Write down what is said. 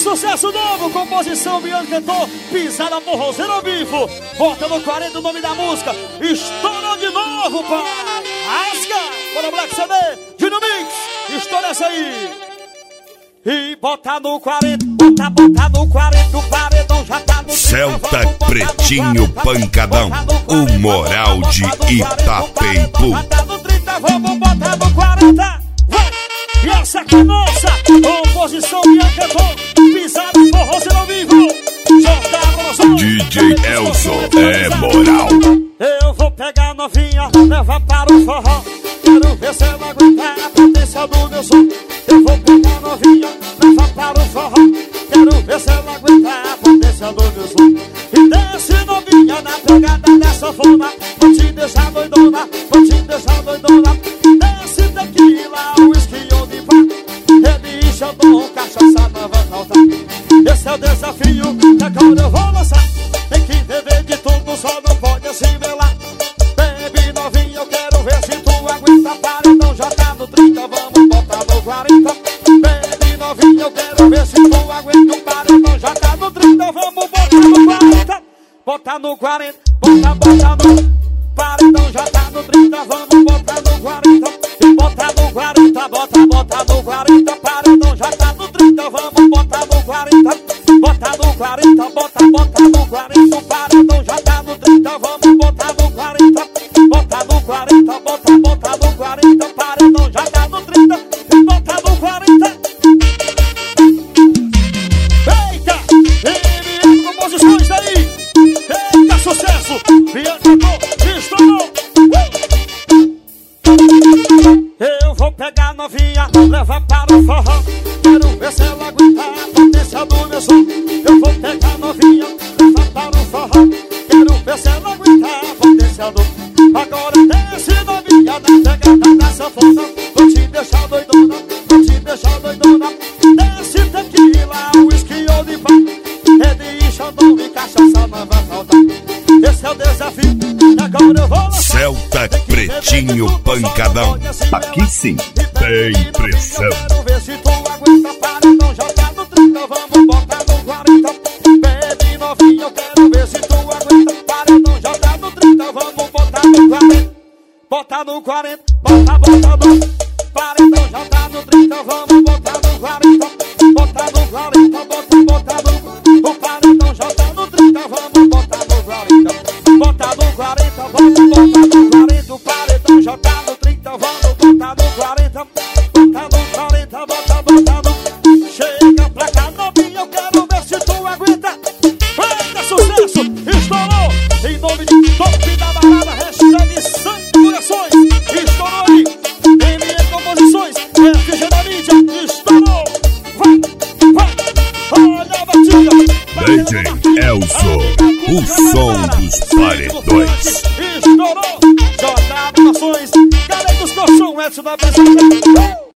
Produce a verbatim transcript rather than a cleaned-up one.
sucesso novo, composição Bianca cantou, pisada forrozeira ao vivo. Bota no quarenta o nome da música, estourou de novo, pai. Asca, bora Black C D, Junior Mix, estoura essa aí. E bota no quarenta, bota, bota no quarenta, o paredão já tá no Celta Pretinho Pancadão, o moral de Itapeipu. Bota no trinta, vamos botar no quarenta. Vai! E essa aqui é nossa, composição Bianca cantou, pisada forrozeira ao vivo. D J Elson é moral. Eu vou pegar a novinha, levar para o forró. Quero ver se ela aguentar a potência do meu som. Eu vou pegar a novinha, levar para o forró. Quero ver se ela aguentar a potência do meu som. E desce novinha na pegada dessa forma. Vou te deixar doidona, vou te deixar doidona. Desce tequila, whisky ou de pá. Ele chamou cachaça, não vai faltar. Esse é o desafio que agora eu vou lançar. Tem que beber de tudo, só não pode assimilar. Bebe novinha, eu quero ver se tu aguenta. Paredão já tá no trinta, vamos botar no quarenta. Bebe novinha, eu quero ver se tu aguenta. O paredão já tá no trinta, vamos botar no quarenta. Botar no quarenta, bota, bota no paredão já tá no trinta, vamos botar no quarenta. E botar no quarenta, bota, bota no quarenta. Paredão já tá no trinta, vamos botar no quarenta. Bota no quarenta, bota, bota no quarenta. O paredão já tá no trinta, vamos botar no quarenta. Bota no quarenta, bota, bota no quarenta. Paredão já tá no trinta, bota no quarenta. Eita, M M composições daí. Eita, sucesso. Bianca estourou. Eu vou pegar a novinha, levar para o forró. Quero ver se ela aguentar a potência do meu som. Eu vou pegar a novinha, levar para o forró. Quero ver se ela aguentar a potência do... Agora desce novinha na pegada da sanfona. Vou te deixar doidona, vou te deixar doidona. Desce tequila, whisky ou de pá. Rede, xandão e cachaça não vai faltar. Esse é o desafio, agora eu vou lançar. Celta Pretinho Pancadão, aqui sim tem pressão. Quero ver se tu aguenta, paredão já tá no trinta, vamos botar no quarenta. Bebe novinha, eu quero ver se tu aguenta. Paredão já tá no trinta, vamos botar no quarenta. Bota no quarenta, bota, bota no paredão já tá no trinta, vamos botar no quarenta. Bota no quarenta, bota, bota no... O paredão já tá no trinta, vamos botar no quarenta. Bota no quarenta, bota, bota no quarenta. O paredão já tá no trinta, vamos botar no quarenta. Bota no quarenta, bota, bota no... Chega pra cá, novinha, eu quero ver se tu aguenta. Eita, sucesso, estourou. Em nome de Top da Balada, hashtag Sangue Corações. Estourou aí. M M Composições, F G da mídia, estourou. Vai, vai, olha a batida. D J Elson, o som dos paredões. Estourou. J Animações, Galera dos Colchão, Edson da Presença.